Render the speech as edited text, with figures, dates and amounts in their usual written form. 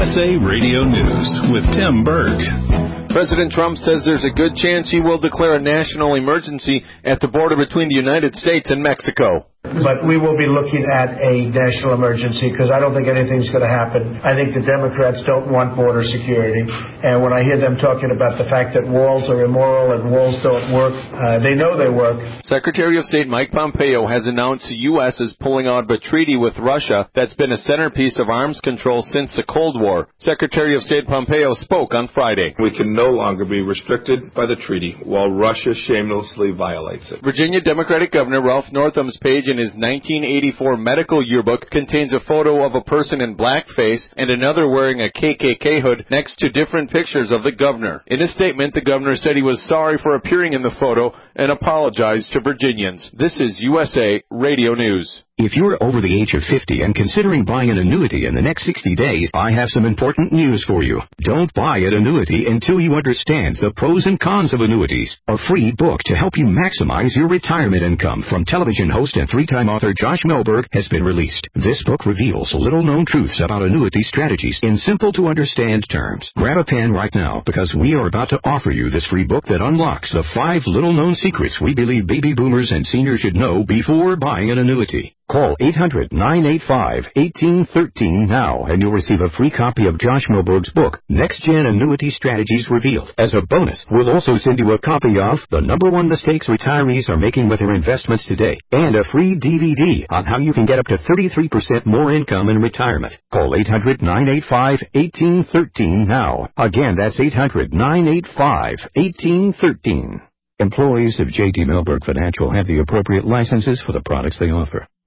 USA Radio News with Tim Berg. President Trump says there's a good chance he will declare a national emergency at the border between the United States and Mexico. But we will be looking at a national emergency because I don't think anything's going to happen. I think the Democrats don't want border security. And when I hear them talking about the fact that walls are immoral and walls don't work, they know they work. Secretary of State Mike Pompeo has announced the U.S. is pulling out of a treaty with Russia that's been a centerpiece of arms control since the Cold War. Secretary of State Pompeo spoke on Friday. We can no longer be restricted by the treaty while Russia shamelessly violates it. Virginia Democratic Governor Ralph Northam's page in his 1984 medical yearbook contains a photo of a person in blackface and another wearing a KKK hood next to different pictures of the governor. In a statement, the governor said he was sorry for appearing in the photo and apologized to Virginians. This is USA Radio News. If you're over the age of 50 and considering buying an annuity in the next 60 days, I have some important news for you. Don't buy an annuity until you understand the pros and cons of annuities. A free book to help you maximize your retirement income from television host and three-time author Josh Melberg has been released. This book reveals little-known truths about annuity strategies in simple-to-understand terms. Grab a pen right now because we are about to offer you this free book that unlocks the 5 little-known secrets we believe baby boomers and seniors should know before buying an annuity. Call 800-985-1813 now, and you'll receive a free copy of Josh Melberg's book, Next Gen Annuity Strategies Revealed. As a bonus, we'll also send you a copy of The #1 Mistakes Retirees Are Making with Their Investments Today, and a free DVD on how you can get up to 33% more income in retirement. Call 800-985-1813 now. Again, that's 800-985-1813. Employees of J.D. Melberg Financial have the appropriate licenses for the products they offer.